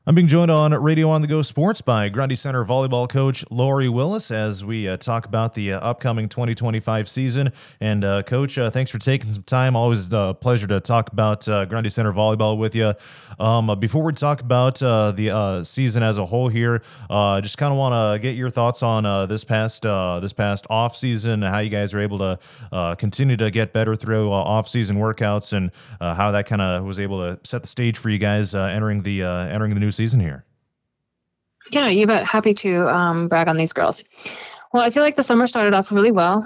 I'm being joined on Radio on the Go Sports by Grundy Center volleyball coach Lori Willis as we talk about the upcoming 2025 season. And Coach, thanks for taking some time. Always a pleasure to talk about Grundy Center volleyball with you. Before we talk about the season as a whole here, just kind of want to get your thoughts on this past off season, how you guys are able to continue to get better through off season workouts, and how that kind of was able to set the stage for you guys entering the new season here. Yeah, you bet. Happy to brag on these girls. Well, I feel like the summer started off really well.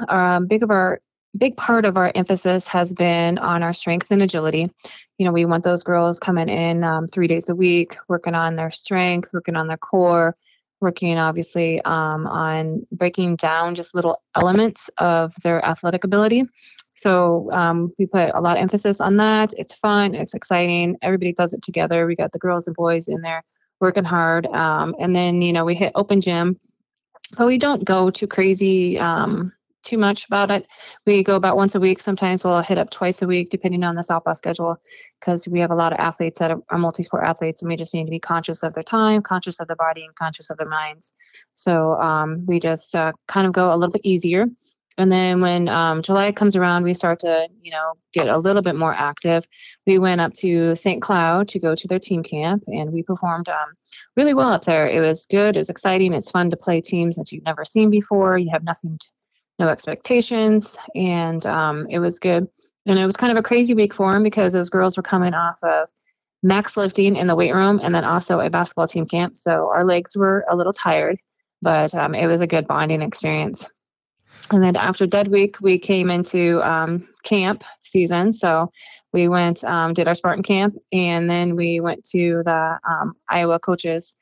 Big part of our emphasis has been on our strength and agility. We want those girls coming in 3 days a week, working on their strength, working on their core, working obviously on breaking down just little elements of their athletic ability. So we put a lot of emphasis on that. It's fun, it's exciting. Everybody does it together. We got the girls and boys in there working hard. And then, we hit open gym, but we don't go too crazy too much about it. We go about once a week. Sometimes we'll hit up twice a week, depending on the softball schedule, because we have a lot of athletes that are multi-sport athletes, and we just need to be conscious of their time, conscious of their body, and conscious of their minds. So we just kind of go a little bit easier. And then when July comes around, we start to, get a little bit more active. We went up to St. Cloud to go to their team camp, and we performed really well up there. It was good. It was exciting. It's fun to play teams that you've never seen before. You have no expectations, and it was good. And it was kind of a crazy week for them because those girls were coming off of max lifting in the weight room and then also a basketball team camp. So our legs were a little tired, but it was a good bonding experience. And then after Dead Week, we came into camp season. So we went, did our Spartan camp, and then we went to the Iowa coaches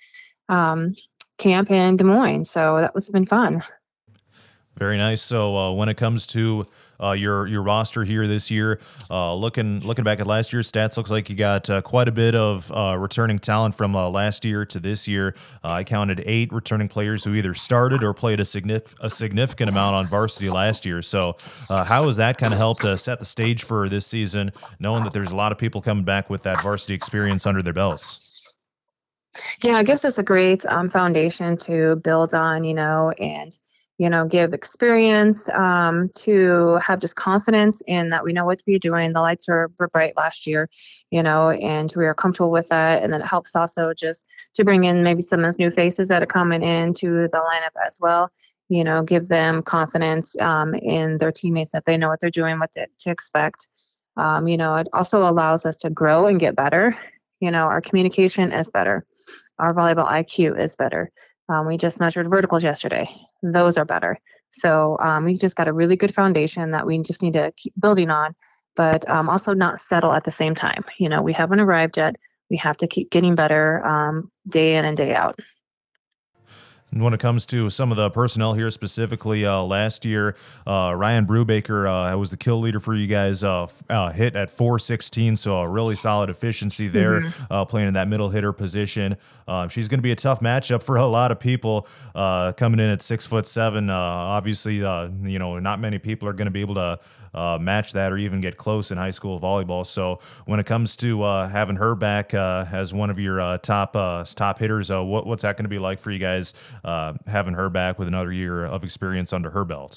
camp in Des Moines. So that was been fun. Very nice. So when it comes to your roster here this year, looking back at last year's stats, looks like you got quite a bit of returning talent from last year to this year. I counted 8 returning players who either started or played a significant amount on varsity last year. So how has that kind of helped set the stage for this season, knowing that there's a lot of people coming back with that varsity experience under their belts? Yeah, it gives us a great foundation to build on, and give experience, to have just confidence in that we know what we're doing. The lights were bright last year, and we are comfortable with that. And then it helps also just to bring in maybe some of those new faces that are coming into the lineup as well. Give them confidence in their teammates, that they know what they're doing, what to expect. It also allows us to grow and get better. Our communication is better. Our volleyball IQ is better. We just measured verticals yesterday. Those are better. So we just got a really good foundation that we just need to keep building on, but also not settle at the same time. We haven't arrived yet. We have to keep getting better day in and day out. And when it comes to some of the personnel here, specifically last year, Ryan Brubaker was the kill leader for you guys, hit at 416, so a really solid efficiency there, playing in that middle hitter position. She's going to be a tough matchup for a lot of people coming in at 6'7". Obviously, not many people are going to be able to match that or even get close in high school volleyball. So when it comes to having her back as one of your top hitters, what's that going to be like for you guys, having her back with another year of experience under her belt?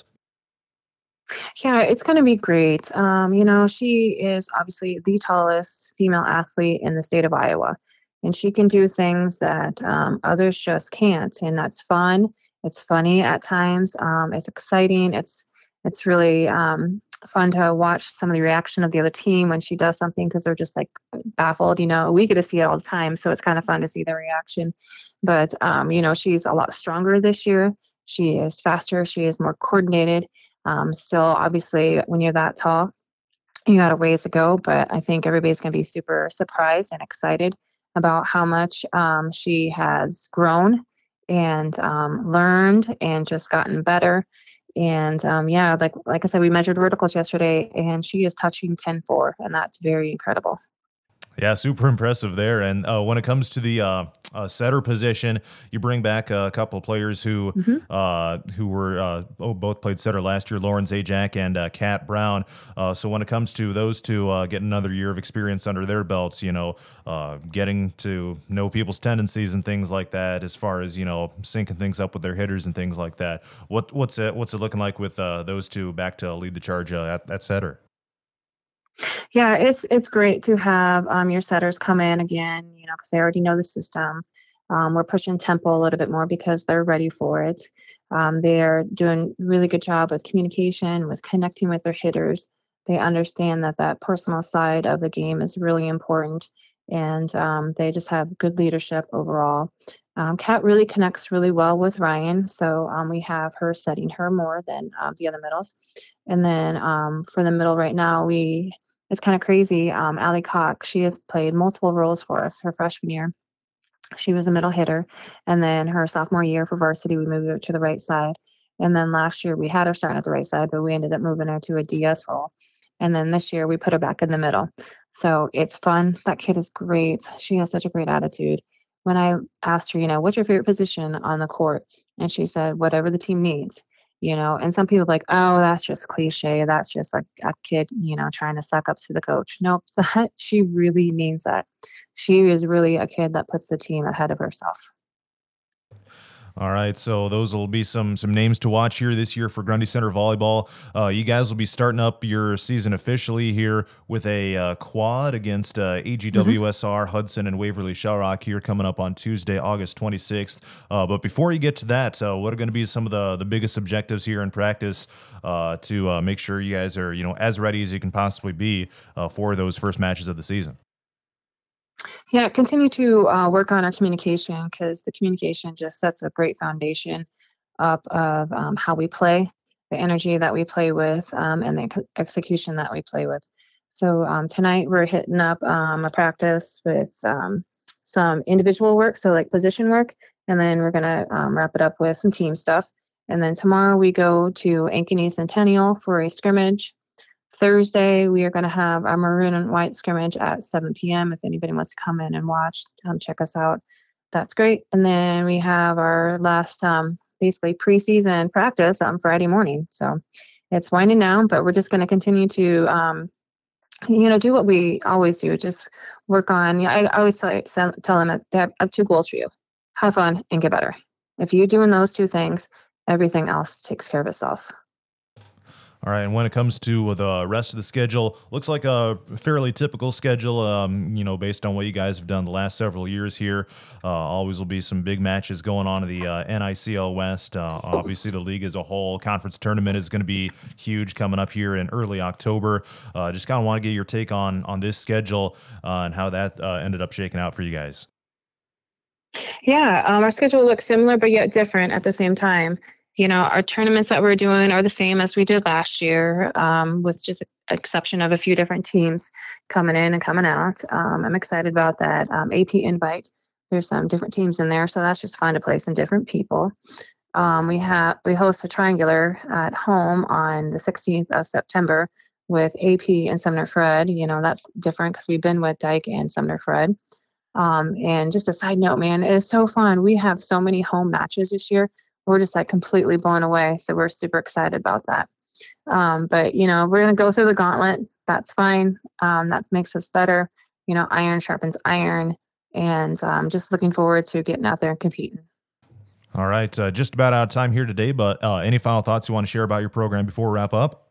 Yeah, it's going to be great. She is obviously the tallest female athlete in the state of Iowa, and she can do things that others just can't. And that's fun. It's funny at times. It's exciting. It's really fun to watch some of the reaction of the other team when she does something, because they're just like baffled. We get to see it all the time, so it's kind of fun to see their reaction. But she's a lot stronger this year. She is faster. She is more coordinated. Still, obviously, when you're that tall, you got a ways to go, but I think everybody's going to be super surprised and excited about how much she has grown and learned and just gotten better. And yeah, like I said, we measured verticals yesterday, and she is touching 10-4, and that's very incredible. Yeah, super impressive there. And when it comes to the setter position, you bring back a couple of players Mhm. who were both played setter last year, Lauren Zajac and Kat Brown. So when it comes to those two getting another year of experience under their belts, getting to know people's tendencies and things like that, as far as syncing things up with their hitters and things like that. What's it looking like with those two back to lead the charge at setter? Yeah, it's great to have your setters come in again, because they already know the system. We're pushing tempo a little bit more because they're ready for it. They're doing really good job with communication, with connecting with their hitters. They understand that that personal side of the game is really important, and they just have good leadership overall. Kat really connects really well with Ryan, so we have her setting her more than the other middles. And then for the middle right now, we it's kind of crazy. Allie Cox, she has played multiple roles for us her freshman year. She was a middle hitter. And then her sophomore year for varsity, we moved her to the right side. And then last year, we had her starting at the right side, but we ended up moving her to a DS role. And then this year, we put her back in the middle. So it's fun. That kid is great. She has such a great attitude. When I asked her, what's your favorite position on the court? And she said, whatever the team needs. And some people are like, oh, that's just cliche. That's just like a kid, trying to suck up to the coach. Nope, that she really means that. She is really a kid that puts the team ahead of herself. All right, so those will be some names to watch here this year for Grundy Center volleyball. You guys will be starting up your season officially here with a quad against Mhm. AGWSR, Hudson, and Waverly Shell Rock here coming up on Tuesday, August 26th. But before you get to that, what are going to be some of the biggest objectives here in practice to make sure you guys are as ready as you can possibly be for those first matches of the season? Yeah, continue to work on our communication because the communication just sets a great foundation up of how we play, the energy that we play with, and the execution that we play with. So tonight we're hitting up a practice with some individual work, so like position work, and then we're gonna wrap it up with some team stuff. And then tomorrow we go to Ankeny Centennial for a scrimmage. Thursday, we are going to have our maroon and white scrimmage at 7 p.m. If anybody wants to come in and watch, check us out. That's great. And then we have our last basically preseason practice on Friday morning. So it's winding down, but we're just going to continue to, do what we always do. Just work on, I always tell them that I have two goals for you: have fun and get better. If you're doing those two things, everything else takes care of itself. All right, and when it comes to the rest of the schedule, looks like a fairly typical schedule. Based on what you guys have done the last several years here, always will be some big matches going on in the NICL West. Obviously, the league as a whole, conference tournament is going to be huge coming up here in early October. Just kind of want to get your take on this schedule and how that ended up shaking out for you guys. Yeah, our schedule looks similar but yet different at the same time. Our tournaments that we're doing are the same as we did last year, with just exception of a few different teams coming in and coming out. I'm excited about that. AP invite. There's some different teams in there, so that's just fun to play some different people. We host a triangular at home on the 16th of September with AP and Sumner Fred. That's different because we've been with Dyke and Sumner Fred. And just a side note, man, it is so fun. We have so many home matches this year. We're just like completely blown away. So we're super excited about that. But we're gonna go through the gauntlet. That's fine. That makes us better. Iron sharpens iron, and just looking forward to getting out there and competing. All right, just about out of time here today, but any final thoughts you want to share about your program before we wrap up?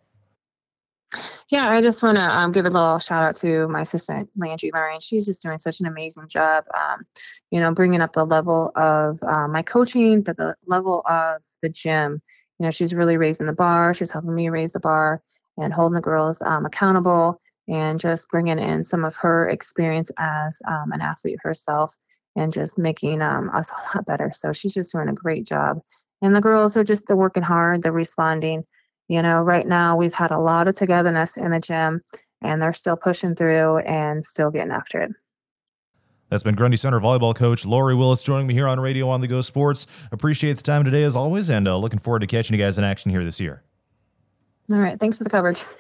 Yeah, I just want to give a little shout out to my assistant, Landry Lurian. She's just doing such an amazing job, bringing up the level of my coaching, but the level of the gym. She's really raising the bar. She's helping me raise the bar and holding the girls accountable and just bringing in some of her experience as an athlete herself and just making us a lot better. So she's just doing a great job. And the girls are just, they're working hard, they're responding. Right now we've had a lot of togetherness in the gym and they're still pushing through and still getting after it. That's been Grundy Center volleyball coach Lori Willis joining me here on Radio on the Go Sports. Appreciate the time today as always, and looking forward to catching you guys in action here this year. All right. Thanks for the coverage.